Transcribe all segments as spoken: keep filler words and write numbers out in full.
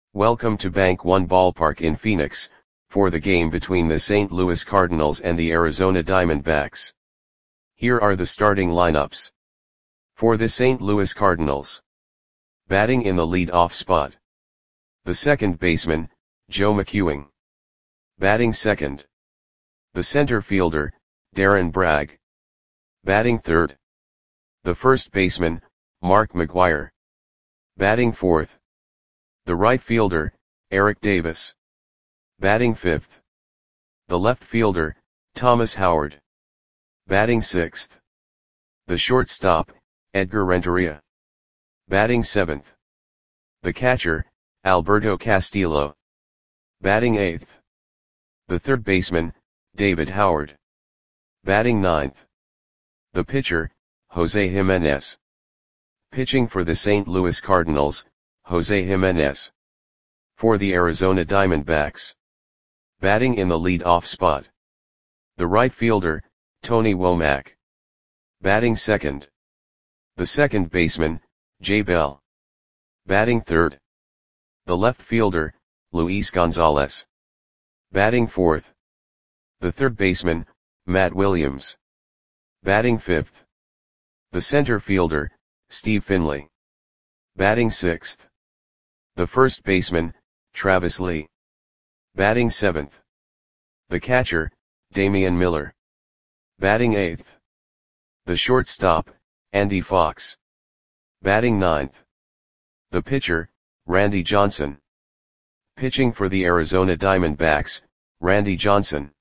Welcome to Bank One Ballpark in Phoenix, for the game between the Saint Louis Cardinals and the Arizona Diamondbacks. Here are the starting lineups. For the Saint Louis Cardinals. Batting in the lead-off spot. The second baseman, Joe McEwing. Batting second. The center fielder, Darren Bragg. Batting third. The first baseman, Mark McGwire. Batting fourth. The right fielder, Eric Davis. Batting fifth. The left fielder, Thomas Howard. Batting sixth. The shortstop, Edgar Renteria. Batting seventh. The catcher, Alberto Castillo. Batting eighth. The third baseman, David Howard. Batting ninth. The pitcher, Jose Jimenez. Pitching for the Saint Louis Cardinals, Jose Jimenez. For the Arizona Diamondbacks. Batting in the lead-off spot. The right fielder, Tony Womack. Batting second. The second baseman, Jay Bell. Batting third. The left fielder, Luis Gonzalez. Batting fourth. The third baseman, Matt Williams. Batting fifth. The center fielder, Steve Finley. Batting sixth. The first baseman, Travis Lee. Batting seventh. The catcher, Damian Miller. Batting eighth. The shortstop, Andy Fox. Batting ninth. The pitcher, Randy Johnson. Pitching for the Arizona Diamondbacks, Randy Johnson.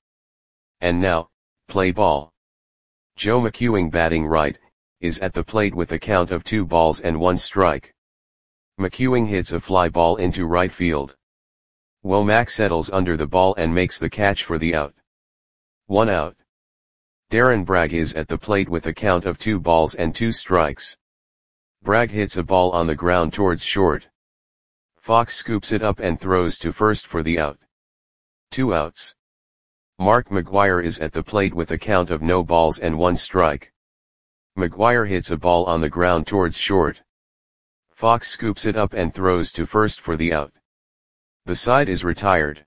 And now, play ball. Joe McEwing batting right, is at the plate with a count of two balls and one strike. McEwing hits a fly ball into right field. Womack settles under the ball and makes the catch for the out. One out. Darren Bragg is at the plate with a count of two balls and two strikes. Bragg hits a ball on the ground towards short. Fox scoops it up and throws to first for the out. Two outs. Mark McGwire is at the plate with a count of no balls and one strike. McGwire hits a ball on the ground towards short. Fox scoops it up and throws to first for the out. The side is retired.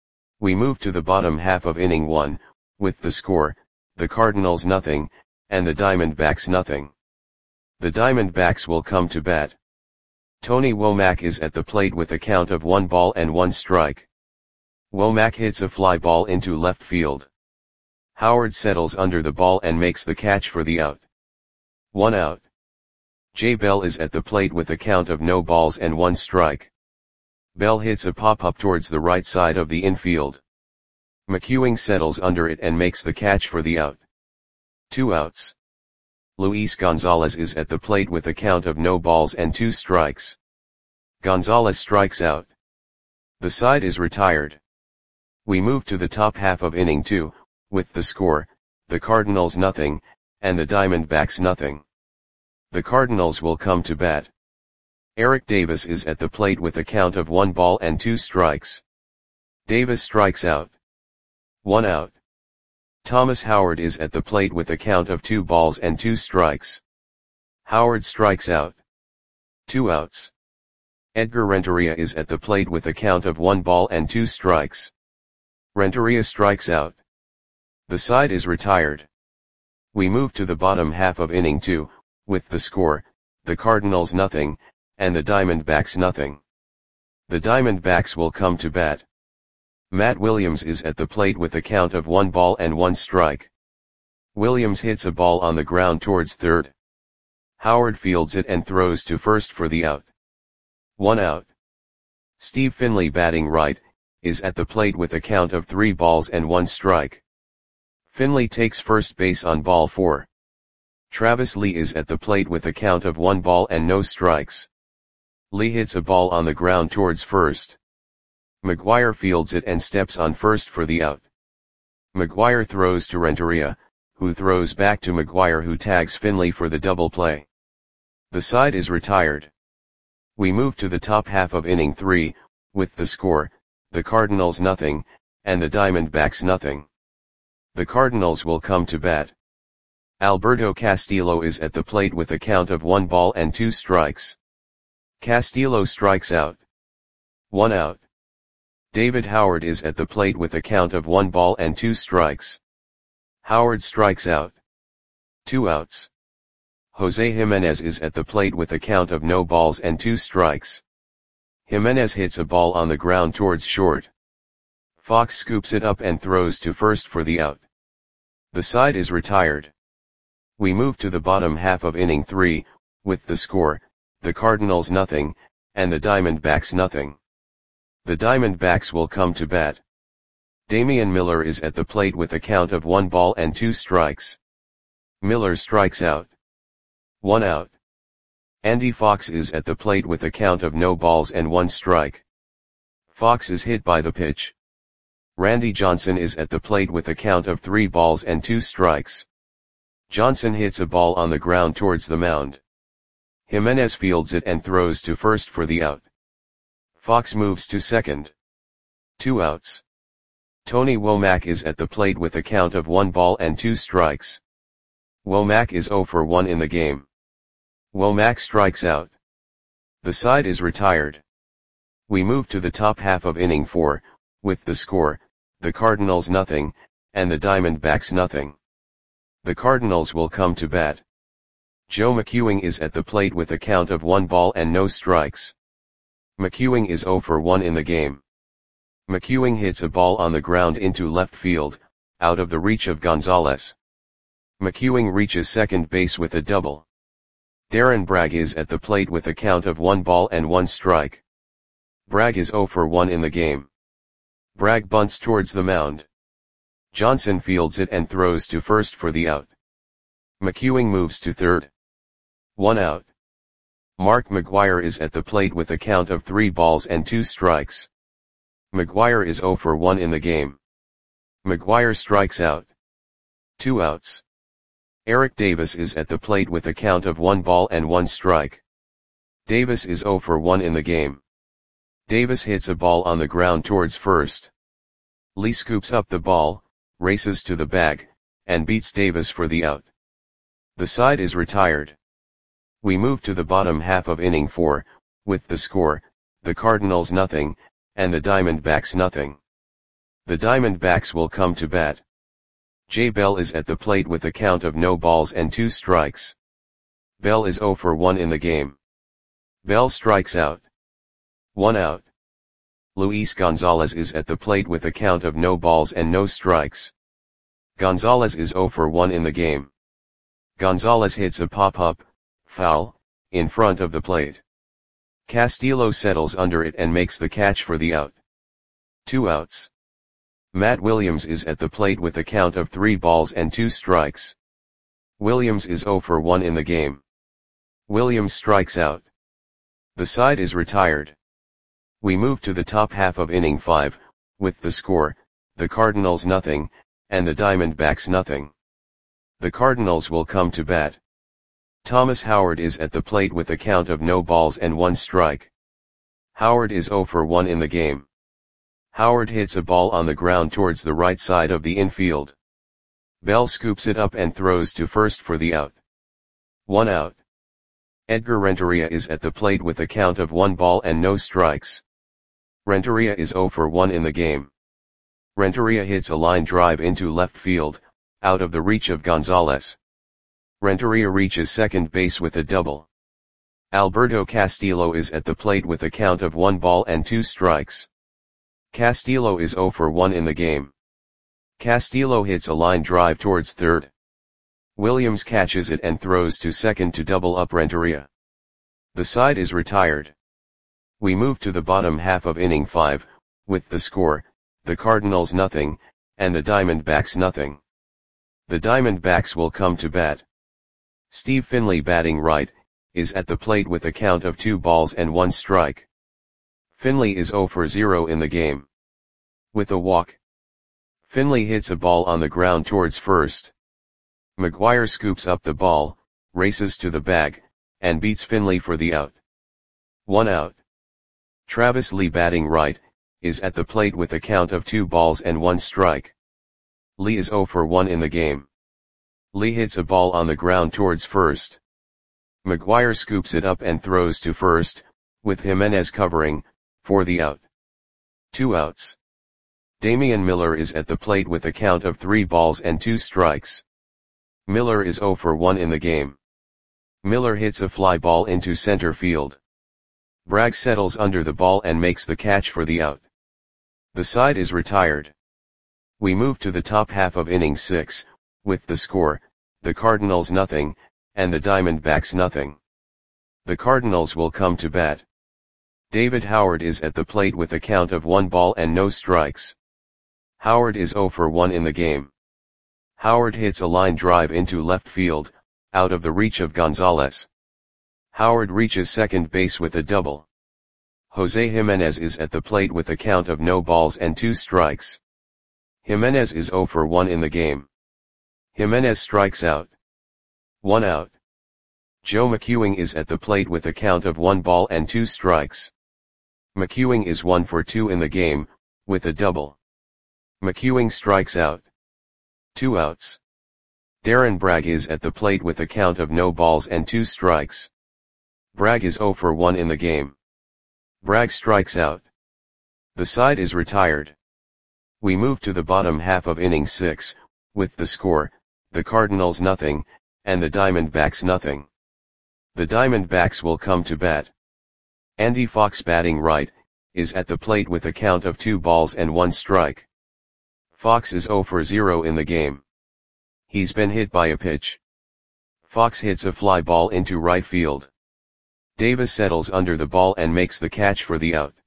We move to the bottom half of inning one, with the score, the Cardinals nothing, and the Diamondbacks nothing. The Diamondbacks will come to bat. Tony Womack is at the plate with a count of one ball and one strike. Womack hits a fly ball into left field. Howard settles under the ball and makes the catch for the out. One out. Jay Bell is at the plate with a count of no balls and one strike. Bell hits a pop-up towards the right side of the infield. McEwing settles under it and makes the catch for the out. Two outs. Luis Gonzalez is at the plate with a count of no balls and two strikes. Gonzalez strikes out. The side is retired. We move to the top half of inning two, with the score, the Cardinals nothing, and the Diamondbacks nothing. The Cardinals will come to bat. Eric Davis is at the plate with a count of one ball and two strikes. Davis strikes out. One out. Thomas Howard is at the plate with a count of two balls and two strikes. Howard strikes out. Two outs. Edgar Renteria is at the plate with a count of one ball and two strikes. Renteria strikes out. The side is retired. We move to the bottom half of inning two, with the score, the Cardinals nothing, and the Diamondbacks nothing. The Diamondbacks will come to bat. Matt Williams is at the plate with a count of one ball and one strike. Williams hits a ball on the ground towards third. Howard fields it and throws to first for the out. One out. Steve Finley batting right, is at the plate with a count of three balls and one strike. Finley takes first base on ball four. Travis Lee is at the plate with a count of one ball and no strikes. Lee hits a ball on the ground towards first. McGwire fields it and steps on first for the out. McGwire throws to Renteria, who throws back to McGwire, who tags Finley for the double play. The side is retired. We move to the top half of inning three, with the score, the Cardinals nothing, and the Diamondbacks nothing. The Cardinals will come to bat. Alberto Castillo is at the plate with a count of one ball and two strikes. Castillo strikes out. One out. David Howard is at the plate with a count of one ball and two strikes. Howard strikes out. Two outs. Jose Jimenez is at the plate with a count of no balls and two strikes. Jimenez hits a ball on the ground towards short. Fox scoops it up and throws to first for the out. The side is retired. We move to the bottom half of inning three, with the score, the Cardinals nothing, and the Diamondbacks nothing. The Diamondbacks will come to bat. Damian Miller is at the plate with a count of one ball and two strikes. Miller strikes out. One out. Andy Fox is at the plate with a count of no balls and one strike. Fox is hit by the pitch. Randy Johnson is at the plate with a count of three balls and two strikes. Johnson hits a ball on the ground towards the mound. Jimenez fields it and throws to first for the out. Fox moves to second. Two outs. Tony Womack is at the plate with a count of one ball and two strikes. Womack is oh for one in the game. Womack strikes out. The side is retired. We move to the top half of inning four, with the score, the Cardinals nothing, and the Diamondbacks nothing. The Cardinals will come to bat. Joe McEwing is at the plate with a count of one ball and no strikes. McEwing is oh for one in the game. McEwing hits a ball on the ground into left field, out of the reach of Gonzalez. McEwing reaches second base with a double. Darren Bragg is at the plate with a count of one ball and one strike. Bragg is oh for one in the game. Bragg bunts towards the mound. Johnson fields it and throws to first for the out. McEwing moves to third. One out. Mark McGwire is at the plate with a count of three balls and two strikes. McGwire is oh for one in the game. McGwire strikes out. Two outs. Eric Davis is at the plate with a count of one ball and one strike. Davis is oh for one in the game. Davis hits a ball on the ground towards first. Lee scoops up the ball, races to the bag, and beats Davis for the out. The side is retired. We move to the bottom half of inning four, with the score, the Cardinals nothing, and the Diamondbacks nothing. The Diamondbacks will come to bat. Jay Bell is at the plate with a count of no balls and two strikes. Bell is oh for one in the game. Bell strikes out. One out. Luis Gonzalez is at the plate with a count of no balls and no strikes. Gonzalez is oh for one in the game. Gonzalez hits a pop-up, foul, in front of the plate. Castillo settles under it and makes the catch for the out. Two outs. Matt Williams is at the plate with a count of three balls and two strikes. Williams is oh for one in the game. Williams strikes out. The side is retired. We move to the top half of inning five, with the score, the Cardinals nothing, and the Diamondbacks nothing. The Cardinals will come to bat. Thomas Howard is at the plate with a count of no balls and one strike. Howard is oh for one in the game. Howard hits a ball on the ground towards the right side of the infield. Bell scoops it up and throws to first for the out. One out. Edgar Renteria is at the plate with a count of one ball and no strikes. Renteria is oh for one in the game. Renteria hits a line drive into left field, out of the reach of Gonzalez. Renteria reaches second base with a double. Alberto Castillo is at the plate with a count of one ball and two strikes. Castillo is oh for one in the game. Castillo hits a line drive towards third. Williams catches it and throws to second to double up Renteria. The side is retired. We move to the bottom half of inning five, with the score, the Cardinals nothing, and the Diamondbacks nothing. The Diamondbacks will come to bat. Steve Finley, batting right, is at the plate with a count of two balls and one strike. Finley is oh for zero in the game. With a walk. Finley hits a ball on the ground towards first. McGwire scoops up the ball, races to the bag, and beats Finley for the out. One out. Travis Lee, batting right, is at the plate with a count of two balls and one strike. Lee is oh for one in the game. Lee hits a ball on the ground towards first. McGwire scoops it up and throws to first, with Jimenez covering, for the out. Two outs. Damian Miller is at the plate with a count of three balls and two strikes. Miller is zero for one in the game. Miller hits a fly ball into center field. Bragg settles under the ball and makes the catch for the out. The side is retired. We move to the top half of inning six, with the score, the Cardinals nothing, and the Diamondbacks nothing. The Cardinals will come to bat. David Howard is at the plate with a count of one ball and no strikes. Howard is zero for one in the game. Howard hits a line drive into left field, out of the reach of Gonzalez. Howard reaches second base with a double. Jose Jimenez is at the plate with a count of no balls and two strikes. Jimenez is zero for one in the game. Jimenez strikes out. One out. Joe McEwing is at the plate with a count of one ball and two strikes. McEwing is one for two in the game, with a double. McEwing strikes out. Two outs. Darren Bragg is at the plate with a count of no balls and two strikes. Bragg is zero for one in the game. Bragg strikes out. The side is retired. We move to the bottom half of inning six, with the score, the Cardinals nothing, and the Diamondbacks nothing. The Diamondbacks will come to bat. Andy Fox, batting right, is at the plate with a count of two balls and one strike. Fox is zero for zero in the game. He's been hit by a pitch. Fox hits a fly ball into right field. Davis settles under the ball and makes the catch for the out.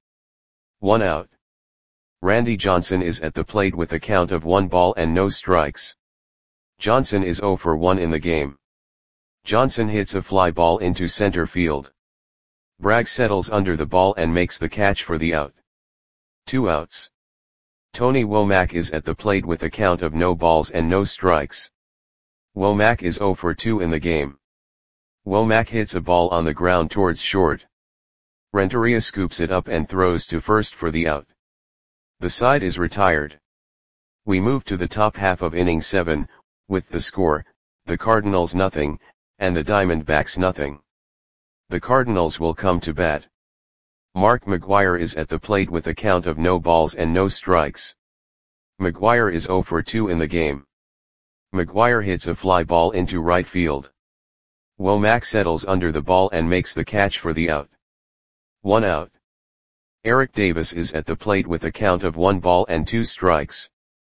One out. Randy Johnson is at the plate with a count of one ball and no strikes. Johnson is zero for one in the game. Johnson hits a fly ball into center field. Bragg settles under the ball and makes the catch for the out. Two outs. Tony Womack is at the plate with a count of no balls and no strikes. Womack is zero for two in the game. Womack hits a ball on the ground towards short. Renteria scoops it up and throws to first for the out. The side is retired. We move to the top half of inning seven, with the score, the Cardinals nothing, and the Diamondbacks nothing. The Cardinals will come to bat. Mark McGwire is at the plate with a count of no balls and no strikes. McGwire is zero for two in the game. McGwire hits a fly ball into right field. Womack settles under the ball and makes the catch for the out. One out. Eric Davis is at the plate with a count of one ball and two strikes.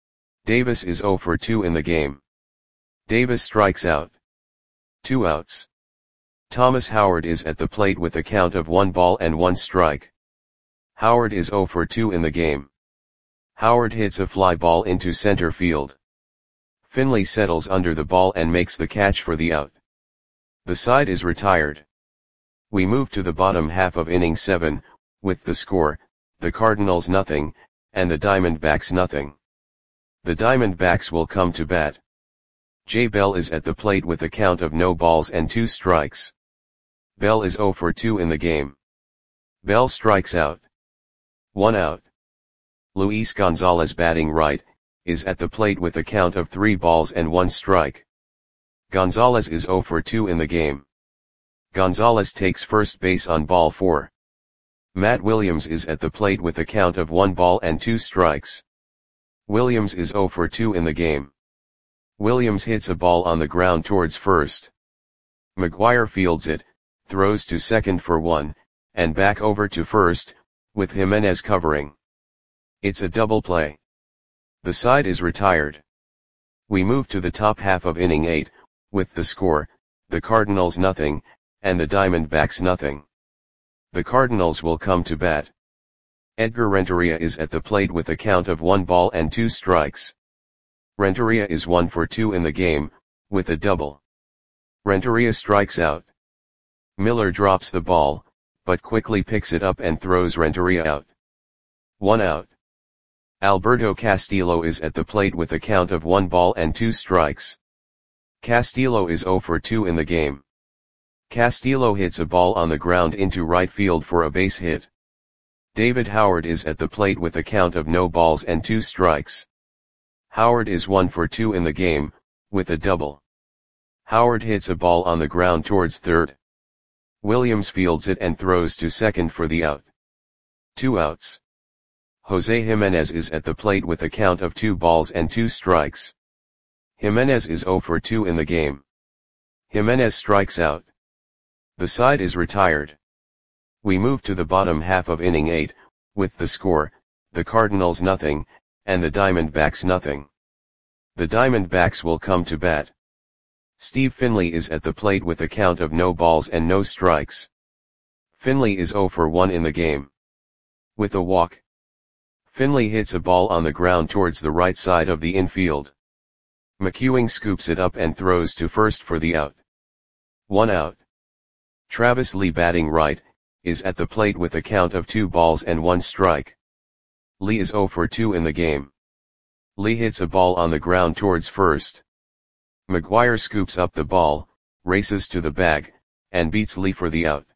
Davis is zero for two in the game. Davis strikes out. Two outs. Thomas Howard is at the plate with a count of one ball and one strike. Howard is zero for two in the game. Howard hits a fly ball into center field. Finley settles under the ball and makes the catch for the out. The side is retired. We move to the bottom half of inning seven, with the score, the Cardinals nothing, and the Diamondbacks nothing. The Diamondbacks will come to bat. Jay Bell is at the plate with a count of no balls and two strikes. Bell is zero for two in the game. Bell strikes out. One out. Luis Gonzalez, batting right, is at the plate with a count of three balls and one strike. Gonzalez is zero for two in the game. Gonzalez takes first base on ball four. Matt Williams is at the plate with a count of one ball and two strikes. Williams is zero for two in the game. Williams hits a ball on the ground towards first. McGwire fields it, throws to second for one, and back over to first, with Jimenez covering. It's a double play. The side is retired. We move to the top half of inning eight, with the score, the Cardinals nothing, and the Diamondbacks nothing. The Cardinals will come to bat. Edgar Renteria is at the plate with a count of one ball and two strikes. Renteria is one for two in the game, with a double. Renteria strikes out. Miller drops the ball, but quickly picks it up and throws Renteria out. One out. Alberto Castillo is at the plate with a count of one ball and two strikes. Castillo is zero for two in the game. Castillo hits a ball on the ground into right field for a base hit. David Howard is at the plate with a count of no balls and two strikes. Howard is one for two in the game, with a double. Howard hits a ball on the ground towards third. Williams fields it and throws to second for the out. Two outs. Jose Jimenez is at the plate with a count of two balls and two strikes. Jimenez is zero for two in the game. Jimenez strikes out. The side is retired. We move to the bottom half of inning eight, with the score, the Cardinals nothing, and the Diamondbacks nothing. The Diamondbacks will come to bat. Steve Finley is at the plate with a count of no balls and no strikes. Finley is zero for one in the game. With a walk, Finley hits a ball on the ground towards the right side of the infield. McEwing scoops it up and throws to first for the out. One out. Travis Lee, batting right, is at the plate with a count of two balls and one strike. Lee is zero for two in the game. Lee hits a ball on the ground towards first. McGuire scoops up the ball, races to the bag, and beats Lee for the out.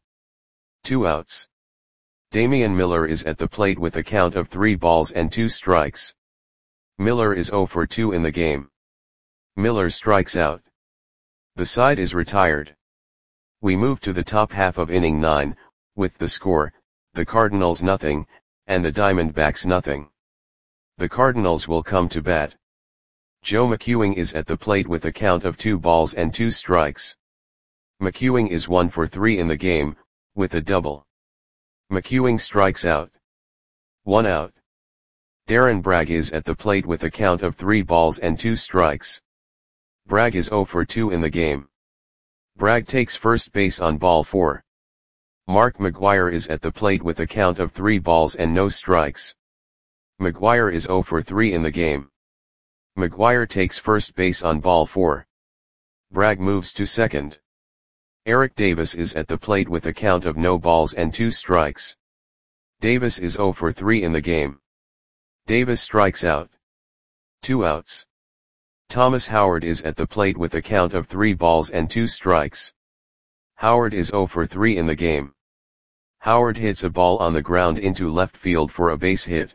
Two outs. Damian Miller is at the plate with a count of three balls and two strikes. Miller is zero for two in the game. Miller strikes out. The side is retired. We move to the top half of inning nine, with the score, the Cardinals nothing, and the Diamondbacks nothing. The Cardinals will come to bat. Joe McEwing is at the plate with a count of two balls and two strikes. McEwing is one for three in the game, with a double. McEwing strikes out. One out. Darren Bragg is at the plate with a count of three balls and two strikes. Bragg is zero for two in the game. Bragg takes first base on ball four. Mark McGuire is at the plate with a count of three balls and no strikes. McGuire is zero for three in the game. McGuire takes first base on ball four. Bragg moves to second. Eric Davis is at the plate with a count of no balls and two strikes. Davis is zero for three in the game. Davis strikes out. Two outs. Thomas Howard is at the plate with a count of three balls and two strikes. Howard is zero for three in the game. Howard hits a ball on the ground into left field for a base hit.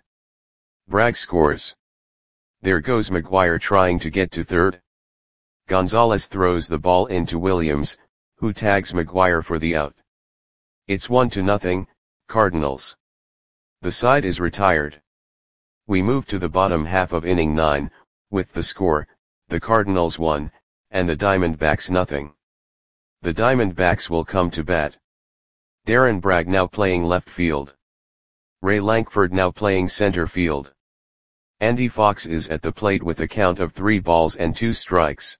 Bragg scores. There goes McGuire trying to get to third. Gonzalez throws the ball into Williams, who tags McGuire for the out. It's one to nothing, Cardinals. The side is retired. We move to the bottom half of inning nine, with the score, the Cardinals one, and the Diamondbacks nothing. The Diamondbacks will come to bat. Darren Bragg now playing left field. Ray Lankford now playing center field. Andy Fox is at the plate with a count of three balls and two strikes.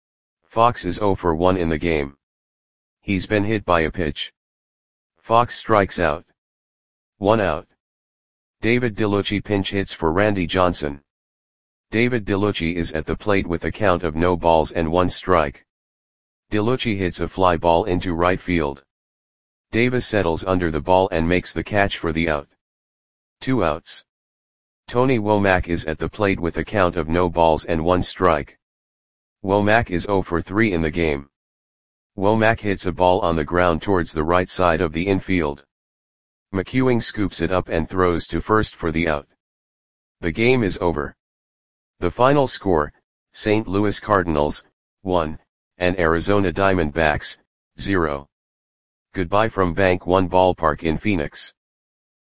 Fox is zero for one in the game. He's been hit by a pitch. Fox strikes out. One out. David DeLucci pinch hits for Randy Johnson. David DeLucci is at the plate with a count of no balls and one strike. DeLucci hits a fly ball into right field. Davis settles under the ball and makes the catch for the out. Two outs. Tony Womack is at the plate with a count of no balls and one strike. Womack is zero for three in the game. Womack hits a ball on the ground towards the right side of the infield. McEwing scoops it up and throws to first for the out. The game is over. The final score, Saint Louis Cardinals, one, and Arizona Diamondbacks, zero. Goodbye from Bank One Ballpark in Phoenix.